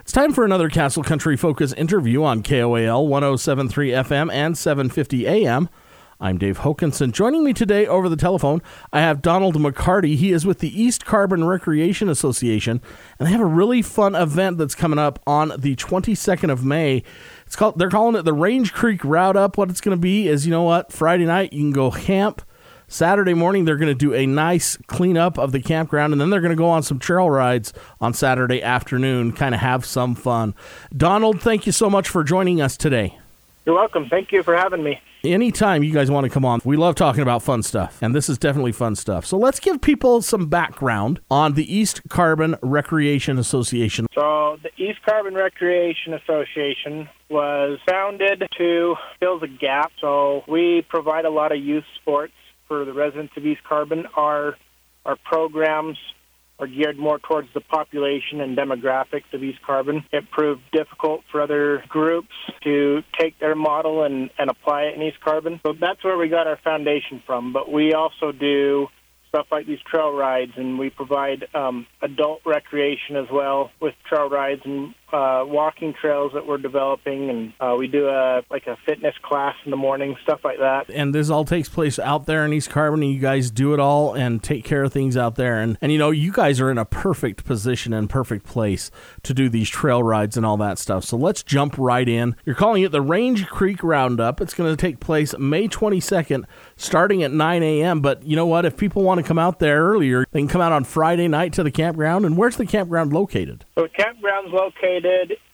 It's time for another Castle Country Focus interview on KOAL 107.3 FM and 750 AM. I'm Dave Hokanson. Joining me today over the telephone, I have Donald McCarty. He is with the East Carbon Recreation Association, and they have a really fun event that's coming up on the 22nd of May. They're calling it the Range Creek Route Up. What it's going to be is, Friday night you can go camp. Saturday morning, they're going to do a nice cleanup of the campground, and then they're going to go on some trail rides on Saturday afternoon, kind of have some fun. Donald, thank you so much for joining us today. You're welcome. Thank you for having me. Anytime you guys want to come on, we love talking about fun stuff, and this is definitely fun stuff. So let's give people some background on the East Carbon Recreation Association. So the East Carbon Recreation Association was founded to fill the gap. So we provide a lot of youth sports for the residents of East Carbon. Our programs are geared more towards the population and demographics of East Carbon. It proved difficult for other groups to take their model and apply it in East Carbon. So that's where we got our foundation from. But we also do stuff like these trail rides, and we provide adult recreation as well with trail rides and walking trails that we're developing, and we do a fitness class in the morning, stuff like that. And this all takes place out there in East Carbon, and you guys do it all and take care of things out there. And you guys are in a perfect position and perfect place to do these trail rides and all that stuff. So let's jump right in. You're calling it the Range Creek Roundup. It's going to take place May 22nd, starting at 9 a.m. But you know what? If people want to come out there earlier, they can come out on Friday night to the campground. And where's the campground located? So the campground's located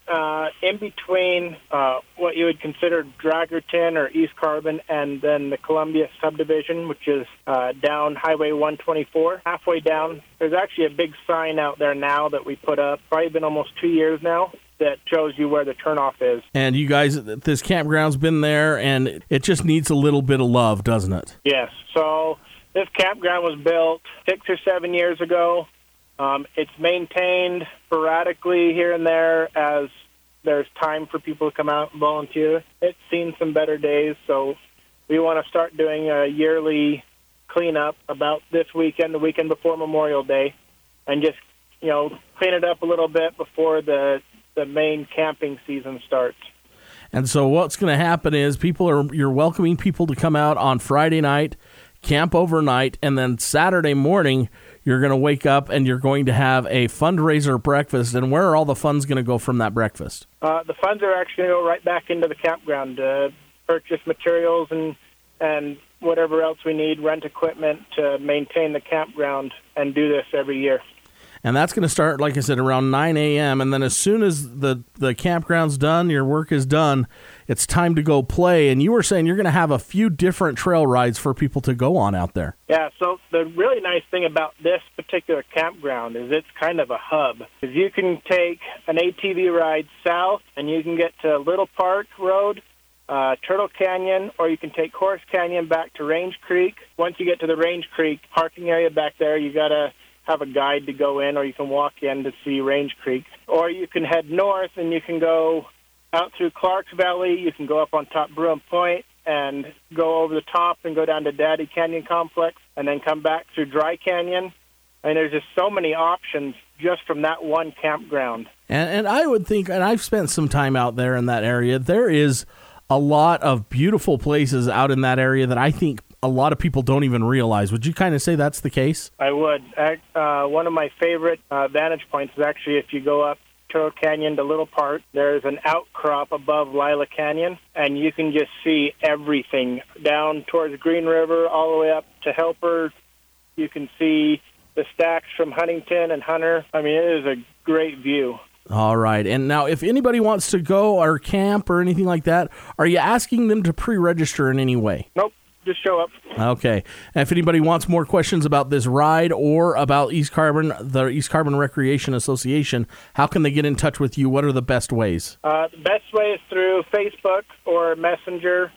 in between what you would consider Dragerton or East Carbon and then the Columbia subdivision, which is down Highway 124. Halfway down, there's actually a big sign out there now that we put up, probably been almost 2 years now, that shows you where the turnoff is. And you guys, this campground's been there, and it just needs a little bit of love, doesn't it? Yes. So this campground was built 6 or 7 years ago. It's maintained sporadically here and there as there's time for people to come out and volunteer. It's seen some better days, so we want to start doing a yearly cleanup about this weekend, the weekend before Memorial Day, and just, clean it up a little bit before the main camping season starts. And so what's going to happen is you're welcoming people to come out on Friday night, camp overnight, and then Saturday morning you're going to wake up and you're going to have a fundraiser breakfast. And where are all the funds going to go from that breakfast? The funds are actually going to go right back into the campground to purchase materials and whatever else we need, rent equipment to maintain the campground, and do this every year. And that's going to start, like I said, around 9 a.m. And then as soon as the campground's done, your work is done, it's time to go play. And you were saying you're going to have a few different trail rides for people to go on out there. Yeah, so the really nice thing about this particular campground is it's kind of a hub. Because you can take an ATV ride south, and you can get to Little Park Road, Turtle Canyon, or you can take Horse Canyon back to Range Creek. Once you get to the Range Creek parking area back there, you got to have a guide to go in, or you can walk in to see Range Creek. Or you can head north and you can go out through Clarks Valley. You can go up on top Bruin Point and go over the top and go down to Daddy Canyon Complex and then come back through Dry Canyon. And there's just so many options just from that one campground. And I would think, and I've spent some time out there in that area, there is a lot of beautiful places out in that area that I think a lot of people don't even realize. Would you kind of say that's the case? I would. One of my favorite vantage points is actually if you go up Turtle Canyon to Little Park, there's an outcrop above Lila Canyon, and you can just see everything down towards Green River all the way up to Helper. You can see the stacks from Huntington and Hunter. I mean, it is a great view. All right. And now, if anybody wants to go or camp or anything like that, are you asking them to pre-register in any way? Nope. Just show up. Okay. And if anybody wants more questions about this ride or about East Carbon, the East Carbon Recreation Association, how can they get in touch with you? What are the best ways? The best way is through Facebook or Messenger.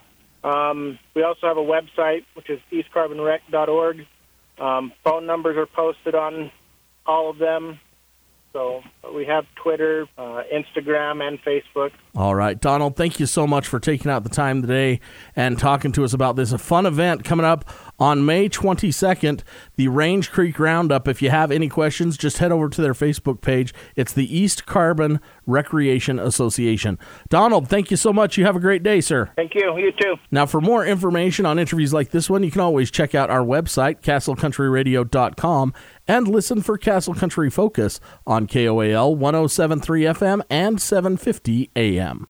We also have a website, which is eastcarbonrec.org. Phone numbers are posted on all of them. So we have Twitter, Instagram, and Facebook. All right. Donald, thank you so much for taking out the time today and talking to us about this fun event coming up on May 22nd, the Range Creek Roundup. If you have any questions, just head over to their Facebook page. It's the East Carbon Recreation Association. Donald, thank you so much. You have a great day, sir. Thank you. You too. Now, for more information on interviews like this one, you can always check out our website, castlecountryradio.com, and listen for Castle Country Focus on KOAL 107.3 FM and 750 AM.